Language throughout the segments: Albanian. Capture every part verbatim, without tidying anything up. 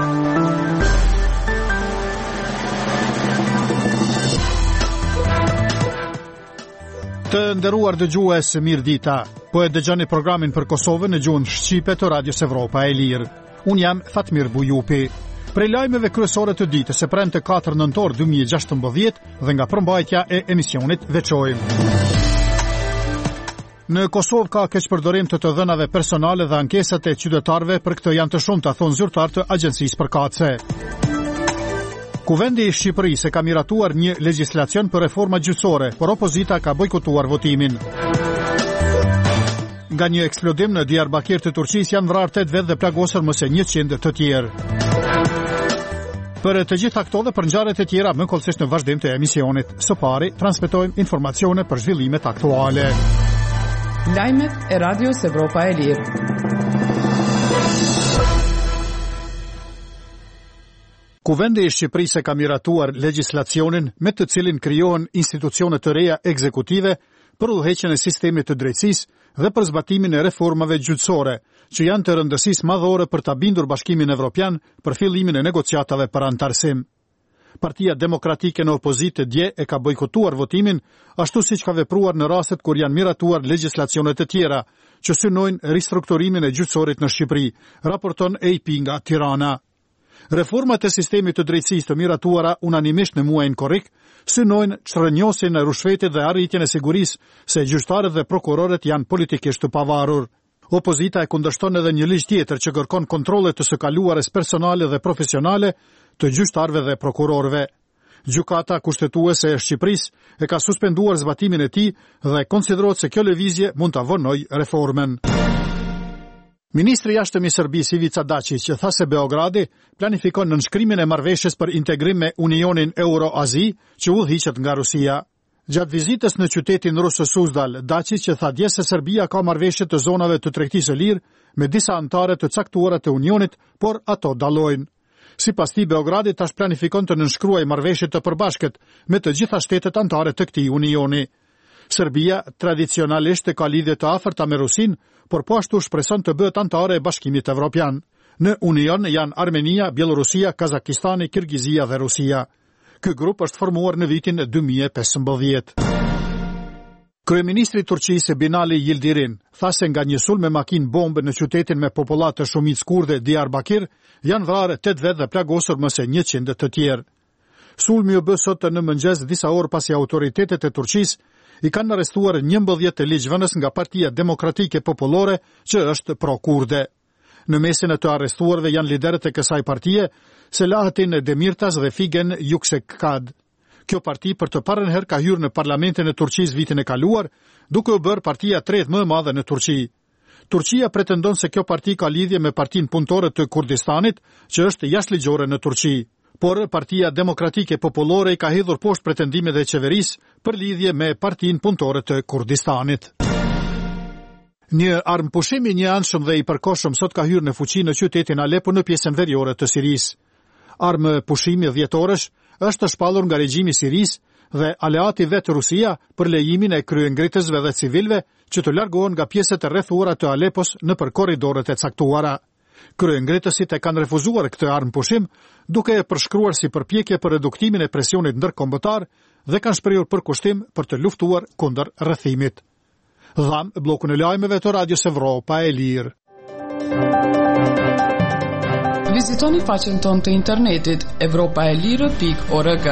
Të nderuar dëgjues, mirë dita. Po e dëgjoni programin për Kosovën në gjuhën shqipe të Radios Evropa e Lirë. Unë jam Fatmir Bujupi. Prej lajmeve kryesore të ditës së premte katër nëntor dy mijë e gjashtëmbëdhjetë dhe nga përmbajtja e emisionit veçojmë. Në Kosovë ka keqpërdorim të të dhënave personale dhe ankesat e qytetarëve për këtë janë të shumta, thonë zyrtar të Agjencisë Përkatëse. Kuvendi i Shqipërisë ka miratuar një legjislacion për reforma gjyqësore, por opozita ka bojkotuar votimin. Nga një eksplodim në Diyarbakir të Turqisë janë vrarë tetë vetë dhe plagosur më se njëqind të tjerë. Për të gjitha këto dhe për ngjarjet e tjera më kollësisht në vazhdim të emisionit. Së pari transmetojmë informacione për zhvillimet aktuale. Lajmet e Radios Evropa e Lirë. Kuvendi i Shqipërisë ka miratuar legjislacionin me të cilin krijohen institucione të reja ekzekutive për udhëheqjen e sistemit të drejtësisë dhe për zbatimin e reformave gjyqësore, që janë të rëndësisë madhore për ta bindur Bashkimin Evropian për fillimin e negociatave për antarësim. Partia Demokratike në opozitë dje e ka bojkotuar votimin, ashtu siç ka vepruar në rastet kur janë miratuar legjislacione të tjera që synojnë ristrukturimin e gjyqësorit në Shqipëri, raporton A P nga Tirana. Reformat e sistemit të drejtësisë të miratuara unanimisht në muajin korrik synojnë çrënjosin e rushfetit dhe arritjen e sigurisë se gjyqtarët dhe prokurorët janë politikisht të pavarur. Opozita e kundërshton edhe një ligj tjetër që kërkon kontrolle të së kaluares personale dhe profesionale të gjyqtarëve dhe prokurorëve. Gjykata kushtetuese e Shqipërisë e ka suspenduar zbatimin e tij dhe konsiderohet se kjo lëvizje mund ta vonojë reformën. Ministri i Jashtëm i Serbisë Ivica Dačić tha se Beogradi planifikon nënshkrimin e marrëveshjes për integrim me Unionin Euro-Azi që udhëhiqet nga Rusia. Gjatë vizitës në qytetin rus Suzdal, Dačić tha dje se Serbia ka marrëveshje të zonave të tregtisë së lirë me disa anëtare të caktuara të Unionit, por ato dallojnë. Sipas tij, Beogradi tash planifikon të nënshkruajë marrëveshje të përbashkët me të gjitha shtetet anëtare të këtij Unioni. Serbia tradicionalisht ka lidhje të afërta me Rusin, por po ashtu shpreson të bëhet anëtare e Bashkimit Evropian. Në Union janë Armenia, Bielorusia, Kazakistani, Kirgizia dhe Rusia. Ky grup është formuar në vitin dy mijë e pesëmbëdhjetë. Kryeministri i Turqisë Binali Yildirim tha se nga një sulm me makinë bombë në qytetin me popullat të shumicë kurde Diyarbakir janë vrarë tetë vetë dhe plagosur më se njëqind të tjerë. Sulmi u bë sot në mëngjes disa orë pasi autoritetet e Turqisë i kanë arrestuar njëmbëdhjetë të ligjvënës nga Partia Demokratike Popullore që është pro-kurde. Në mesin e të arrestuarve janë liderët e kësaj partie, Selahattin Demirtas dhe Figen Yüksekdag. Kjo parti për të parën herë ka hyrë në parlamentin e Turqisë vitin e kaluar, duke u bërë partia tretë më e madhe në Turqi. Turqia pretendon se kjo parti ka lidhje me Partinë Punëtore të Kurdistanit, që është jashtëligjore në Turqi. Por Partia Demokratike Popullore i ka hedhur poshtë pretendimet e qeverisë për lidhje me Partinë Punëtore të Kurdistanit. Një armpushim i njëanshëm dhe i përkohshëm sot ka hyrë në fuqi në qytetin Alepo në pjesën veriore të Sirisë. Armë pushimi dhjetorësh është shpallur nga regjimi i Sirisë dhe aleati vet Rusia për lejimin e kryengritësve dhe civilëve që të largohen nga pjesët e rrethuara të Alepos nëpër korridoret e caktuara. Kryengritësit e kanë refuzuar këtë armpushim, duke e përshkruar si përpjekje për reduktimin e presionit ndërkombëtar dhe kanë shprehur përkushtim për të luftuar kundër rrethimit. Dham bllokun e lajmeve të Radios Evropa e Lirë. Vizitoni faqen tonë të internetit evropaelire pikë org.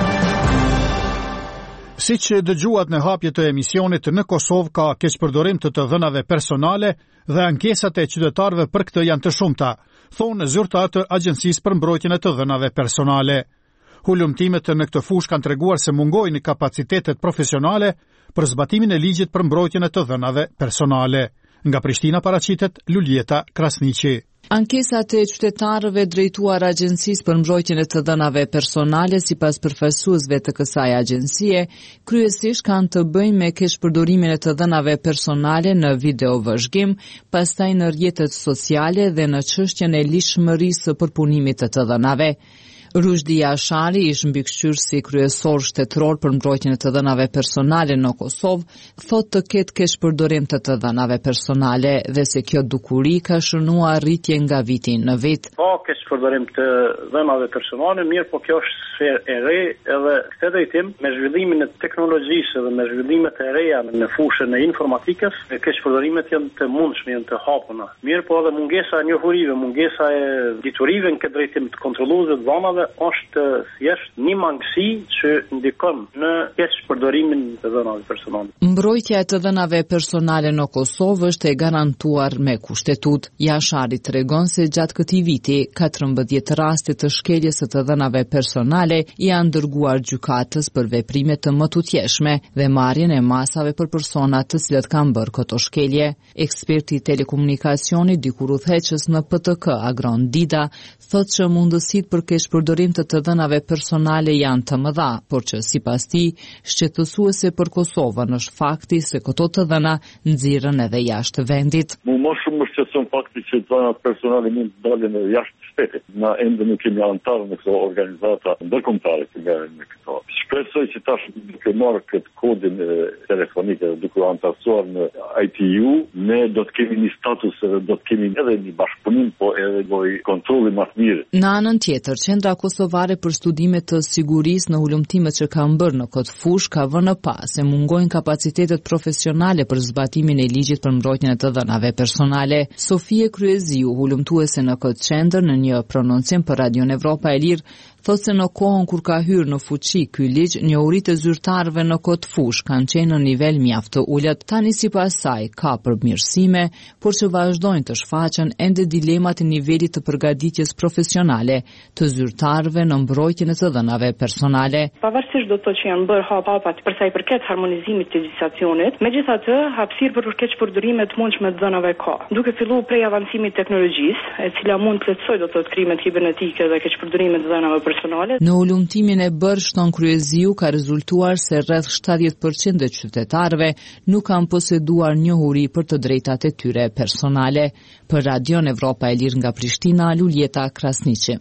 Siç dëgjuat në hapje të emisionit, në Kosovë ka keqpërdorim të të dhënave personale dhe ankesat e qytetarëve për këtë janë të shumta, thonë zyrtar të Agjencisë për Mbrojtjen e të Dhënave Personale. Hulumtimet në këtë fushë kanë treguar se mungojnë kapacitetet profesionale për zbatimin e ligjit për mbrojtjen e të dhënave personale. Nga Prishtina paraqitet Luljeta Krasniqi. Ankesat e qytetarëve drejtuar Agjencisë për Mbrojtjen e të Dhënave Personale sipas përfaqësuesve të kësaj agjencie, kryesisht kanë të bëjnë me keqpërdorimin e të dhënave personale në videovëzhgim, pastaj në rrjetet sociale dhe në çështjen e lishmërisë së përpunimit të të dhënave. Rushdi Ashari, ish mbikëqyrësi kryesor shtetëror për mbrojtjen e të dhënave personale në Kosovë, thotë të ketë keq përdorim të të dhënave personale dhe se kjo dukuri ka shënuar rritje nga viti në vit. Ka keq përdorim të dhënave personale, mirë, po kjo është sferë e re edhe këtë drejtim me zhvillimin e teknologjisë dhe me zhvillimet e reja në fushën e informatikës, keq përdorimet janë të mundshme, janë të hapuna. Mirë, po edhe mungesa e njohurive, mungesa e diturive në këtë drejtim të kontrolluesve të dhënave është thjesht një mangësi që ndikon në keq përdorimin të dhënave personale. Mbrojtja e të dhënave personale në Kosovë është e garantuar me kushtetut. Jashari tregon se gjatë këtij viti katërmbëdhjetë raste të shkeljes së të dhënave personale janë dërguar gjykatës për veprime të mëtutjeshme dhe marrjen e masave për persona të cilët kanë bërë këto shkelje. Eksperti i telekomunikacionit dikur udhëheqës në P T K Agron Dida thotë që mundësitë për keq përdorim të të dhënave personale janë të mëdha, por që sipas tij shqetësuese për Kosovën është fakti se këto të dhëna nxirren edhe jashtë vendit. Mu më shumë më shqetëson fakti që të dhënat personale mund të dalin edhe jashtë shtetit. Na ende nuk kemi anëtarë në këto organizata ndërkombëtare që merren me këto. Shpresoj që tash duke marrë këtë kodin telefonik dhe duke anëtarësuar në I T U, ne do të kemi një status edhe do të kemi edhe një bashkëpunim, po edhe lloj kontrolli më të mirë. Në anën tjetër, Qendra Kosovare për Studime të Sigurisë në ulëmtimet që kanë bërë në këtë fushë ka vënë pas se mungojnë kapacitetet profesionale për zbatimin e ligjit për mbrojtjen e të dhënave personale. Sofie Kryeziu, ulëmtuese në këtë qendër, në një prononcim për Radion Evropa e Lirë, thotë se në kohën kur ka hyrë në fuqi ky ligj, njohuritë e zyrtarëve në këtë fushë kanë qenë në nivel mjaft të ulët. Tani sipas saj ka përmirësime, por që vazhdojnë të shfaqen ende dilemat e nivelit të përgatitjes profesionale të zyrtarëve në mbrojtjen e të dhënave personale. Pavarësisht do të thotë që janë bërë hap-hapat për sa i përket harmonizimit të legjislacionit, megjithatë hapësirë për keq përdorime të mundshme të dhënave ka. Duke filluar prej avancimit të teknologjisë, e cila mund të lehtësojë do të thotë krimet kibernetike dhe keq përdorimet të dhënave personale. Në ulëmtimin e bërë shton Kryeziu ka rezultuar se rreth shtatëdhjetë përqind e qytetarëve nuk kanë poseduar njohuri për të drejtat e tyre personale. Për Radion Evropa e Lirë nga Prishtina, Luljeta Krasniqi.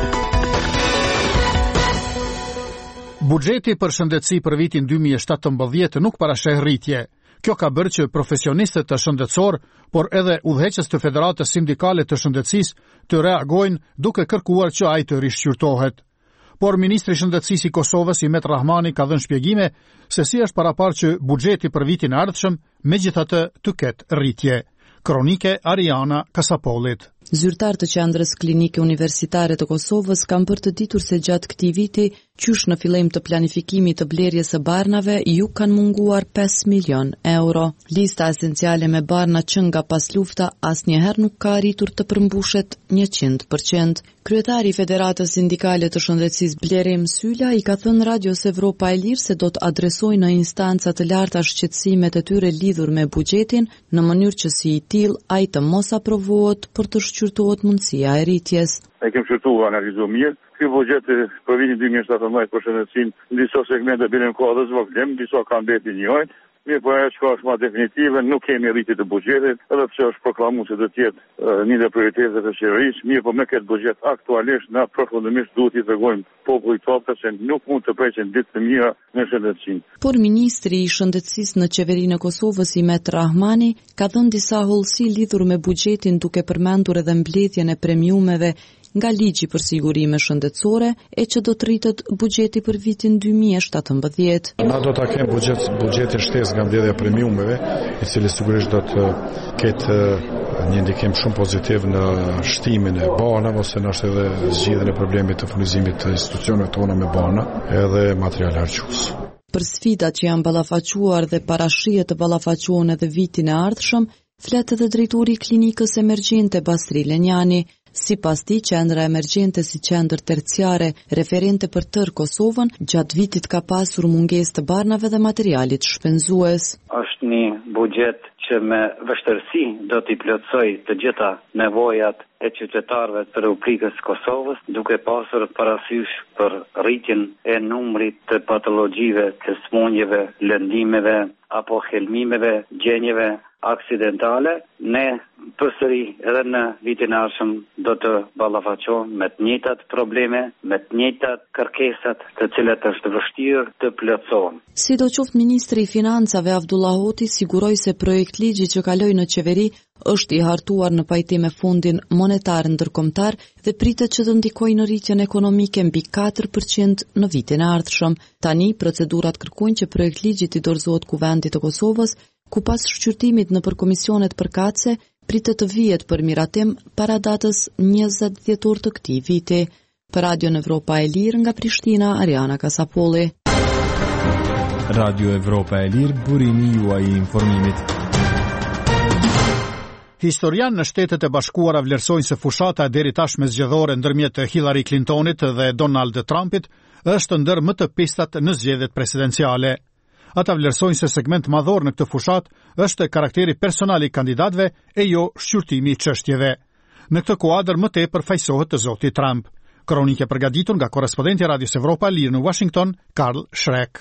Buxheti për shëndetësi për vitin dy mijë e shtatëmbëdhjetë nuk parasheh rritje. Kjo ka bërë që profesionistët të shëndetësor, por edhe udhëheqës të Federatës Sindikale të Shëndetësisë të reagojnë duke kërkuar që ai të rishqyrtohet. Por Ministri i Shëndetësisë i Kosovës, Imet Rahmani, ka dhënë shpjegime se si është paraparë që buxheti për vitin e ardhshëm megjithatë të ketë rritje. Kronike Ariana Kasapolit. Zyrtarë të qendrës klinike universitare të Kosovës kanë për të ditur se gjatë këtij viti, qysh në fillim të planifikimit të blerjes së barnave, ju kanë munguar pesë milion euro. Lista esenciale me barna që nga pas lufta asnjëherë nuk ka arritur të përmbushet njëqind përqind. Kryetari i Federatës Sindikale të Shëndetësisë Blerim Sylla i ka thënë Radios Evropa e Lirë se do të adresojnë në instanca të larta shqetësimet e tyre lidhur me buxhetin në mënyrë që si i tillë ai të mos aprovohet për të shqyrtohet mundësia e rritjes. Ne kemi shqyrtuar analizuar mirë. Ky buxhet për vitin dy mijë e shtatëmbëdhjetë për shëndetësinë në disa segmente bën ka edhe zvogëlim, disa kanë mbeti një njëjtë. Mirë, po ajo që është më definitive, nuk kemi rritje të buxhetit, edhe pse është proklamuar se do të jetë një nga prioritetet e qeverisë. Mirë, po me këtë buxhet aktualisht na përfundimisht duhet i tregojmë popullit tonë se nuk mund të preqen ditë të mira në shëndetësinë. Por ministri i shëndetësisë në qeverinë e Kosovës, Imet Rahmani, ka dhënë disa hollësi lidhur me buxhetin, duke përmendur edhe mbledhjen e premiumeve nga ligji për sigurime shëndetësore e që do të rritet buxheti për vitin dy mijë e shtatëmbëdhjetë. Na do ta kemi buxhet buxhetin shtesë nga mbledhja e premiumeve, i cili sigurisht do të ketë një ndikim shumë pozitiv në shtimin e banave ose në ashtë edhe zgjidhjen e problemit të furnizimit të institucioneve tona me bana edhe material hargjues. Për sfidat që janë ballafaquar dhe parashihet të ballafaqohen edhe vitin e ardhshëm, flet edhe drejtori i klinikës emergjente Basri Lenjani. Sipas tij, qendra emergjente si qendër terciare referente për tërë Kosovën gjatë vitit ka pasur mungesë të barnave dhe materialit shpenzues. Është një buxhet që me vështirësi do t'i plotësoj të gjitha nevojat e qytetarëve të Republikës Kosovës, duke pasur parasysh për rritjen e numrit të patologjive, të smundjeve, lëndimeve apo helmimeve, gjenjeve aksidentale, ne përsëri edhe në vitin e ardhshëm do të ballafaqohemi me të njëjtat probleme, me të njëjtat kërkesat, të cilat është vështirë të plotësohen. Sidoqoftë ministri i Financave Avdullah Hoti siguroi se projekt ligji që kaloi në qeveri është i hartuar në pajtim me Fondin Monetar Ndërkombëtar dhe pritet që të ndikojë në rritjen ekonomike mbi katër përqind në vitin e ardhshëm. Tani procedurat kërkojnë që projekt ligji të dorëzohet Kuvendit të Kosovës, ku pas shqyrtimit në përkomisionet përkatëse pritet të vihet për miratim para datës njëzet dhjetor të këtij viti. Për Radio Evropa e Lirë nga Prishtina, Ariana Kasapolli. Radio Evropa e Lirë, burimi juaj i informimit. Historian në Shtetet e Bashkuara vlerësojnë se fushata deri tashmë zgjedhore ndërmjet Hillary Clintonit dhe Donald Trumpit është ndër më të pistat në zgjedhjet presidenciale. Ata vlerësojnë se segment madhor në këtë fushat është karakteri personal i kandidatëve e jo shqyrtimi i çështjeve. Në këtë kuadër më tepër fajsohet të zoti Trump. Kronikë përgatitur nga korrespondenti i Radios Evropa Lirë në Washington, Karl Schreck.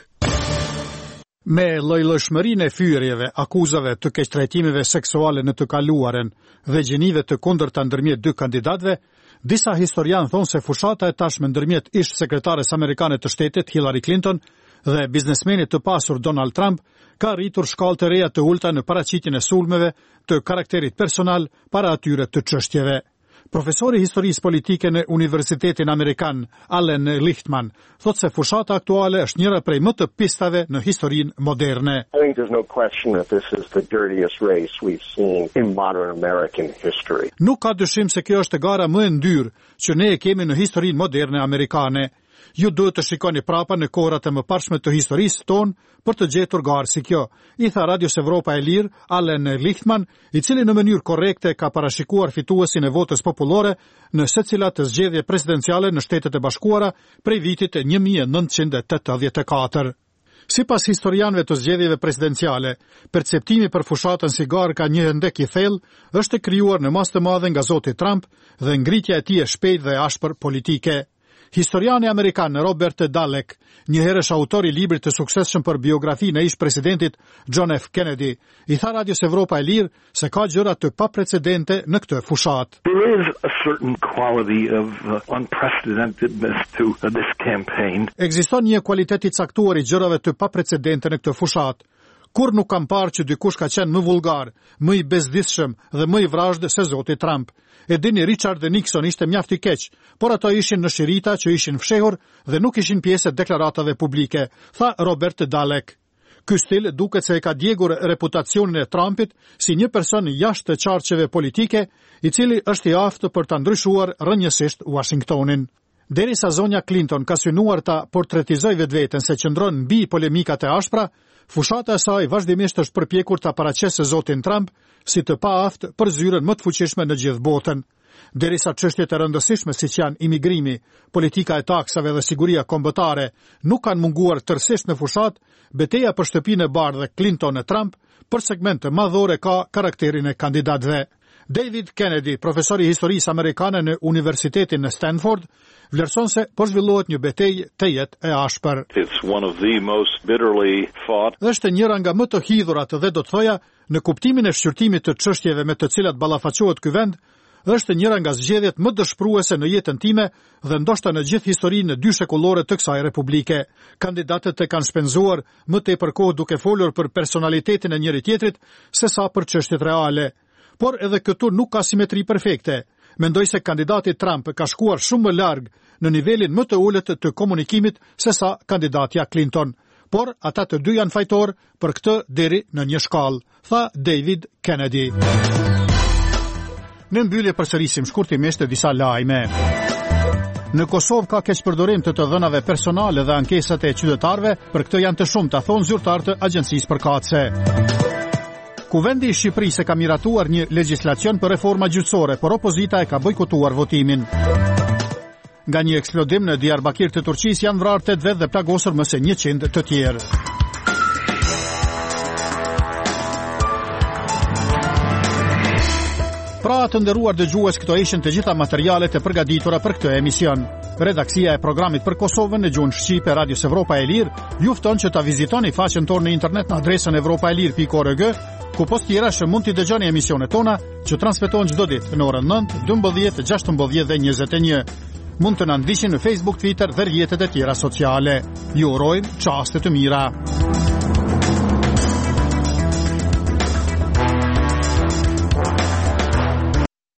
Me llojlëshmërinë e fyerjeve, akuzave të keqtrajtimeve seksuale në të kaluaren dhe gjenive të kundërta ndërmjet dy kandidatëve, disa historianë thonë se fushata e tashme ndërmjet ish sekretares amerikane të shtetit Hillary Clinton dhe biznesmenit të pasur Donald Trump ka rritur shkallë të reja të ulta në paraqitjen e sulmeve të karakterit personal para atyre të çështjeve. Profesori historisë politike në Universitetin Amerikan, Allen Lichtman, thot se fushata aktuale është njëra prej më të pistave në historinë moderne. I think there's no question that this is the dirtiest race we've seen in modern American history. Nuk ka dyshim se kjo është gara më e ndyrë që ne e kemi në historinë moderne amerikane. Ju duhet të shikoni prapa në kohrat e mëparshme të historisë tonë për të gjetur garë si kjo, i tha Radios Evropa e Lirë, Allen Lichtman, i cili në mënyrë korrekte ka parashikuar fituesin e votës popullore në secilat të zgjedhje presidenciale në Shtetet e Bashkuara prej vitit një mijë e nëntëqind e tetëdhjetë e katër. Sipas historianëve të zgjedhjeve presidenciale, perceptimi për fushatën si garë ka një ndek i thellë është krijuar në masë të madhe nga zoti Trump dhe ngritja e tij e shpejtë dhe ashpër politike. Historiani amerikan Robert Dalek, një herësh autor i librit të suksesshëm për biografinë e ish presidentit John F. Kennedy, i tha Radios Evropa e Lirë se ka gjëra të paprecedente në këtë fushat. There is a certain quality of uh, unprecedentedness to uh, this campaign. Ekziston një kualitet i caktuar i gjërave të paprecedente në këtë fushat. Kur nuk kam parë që dikush ka qenë më vulgar, më i bezdisshëm dhe më i vrazhd se zoti Trump. E dini, Richard Nixon ishte mjaft i keq, por ato ishin në shirita që ishin fshehur dhe nuk ishin pjesë e deklaratave publike, tha Robert Dalek. Ky stil duket se e ka djegur reputacionin e Trumpit si një person jashtë qarqeve politike, i cili është i aftë për ta ndryshuar rrënjësisht Washingtonin. Derisa zonja Clinton ka synuar ta portretizoj vetveten se qëndron mbi polemikat e ashpra, fushata e saj vazhdimisht është përpjekur ta paraqesë zotin Trump si të paaftë për zyrën më të fuqishme në gjithë botën. Derisa çështjet e rëndësishme siç janë imigrimi, politika e taksave dhe siguria kombëtare nuk kanë munguar tërësisht në fushat, betejë për shtëpinë e bardhë Clinton e Trump për segmente madhore ka karakterin e kandidatëve. David Kennedy, profesor i historisë amerikane në Universitetin në Stanford, vlerëson se po zhvillohet një betejë të jetë e ashpër. It's one of the most bitterly fought. Është njëra nga më të hidhurat dhe do të thoja në kuptimin e shqyrtimit të çështjeve me të cilat ballafaqohet ky vend, është njëra nga zgjedhjet më dëshpëruese në jetën time dhe ndoshta në gjithë historinë e dy shekullore të kësaj republike. Kandidatët e kanë shpenzuar më tepër kohë duke folur për personalitetin e njëri tjetrit sesa për çështjet reale. Por edhe këtu nuk ka simetri perfekte. Mendoj se kandidati Trump ka shkuar shumë më larg në nivelin më të ulët të komunikimit sesa kandidatja Clinton. Por ata të dy janë fajtor për këtë deri në një shkallë, tha David Kennedy. Në mbyllje përsërisim shkurtimisht disa lajme. Në Kosovë ka keqpërdorim të të dhënave personale dhe ankesat e qytetarëve, për këtë janë të shumta, thonë zyrtarë të agjencisë përkatëse. Kuvendi i Shqipërisë ka miratuar një legjislacion për reforma gjyqësore, por opozita e ka bojkotuar votimin. Nga një eksplodim në Diyarbakir të Turqisë janë vrarë tetë vetë dhe plagosur më se njëqind të tjerë. Pra të nderuar dëgjues, këto ishin të gjitha materialet e përgatitura për këtë emision. Redaksia e programit për Kosovën në gjuhën shqipe e Radios Evropa e Lirë ju fton që ta vizitoni faqen tonë në internet në adresën evropaelir pikë org, ku post tjera që mund t'i dëgjoni emisionet tona që transmetohen çdo ditë në orën nëntë, dymbëdhjetë, gjashtëmbëdhjetë dhe njëzet e një. Mund të na ndiqni në Facebook, Twitter dhe rrjetet e tjera sociale. Ju urojmë çaste të mira.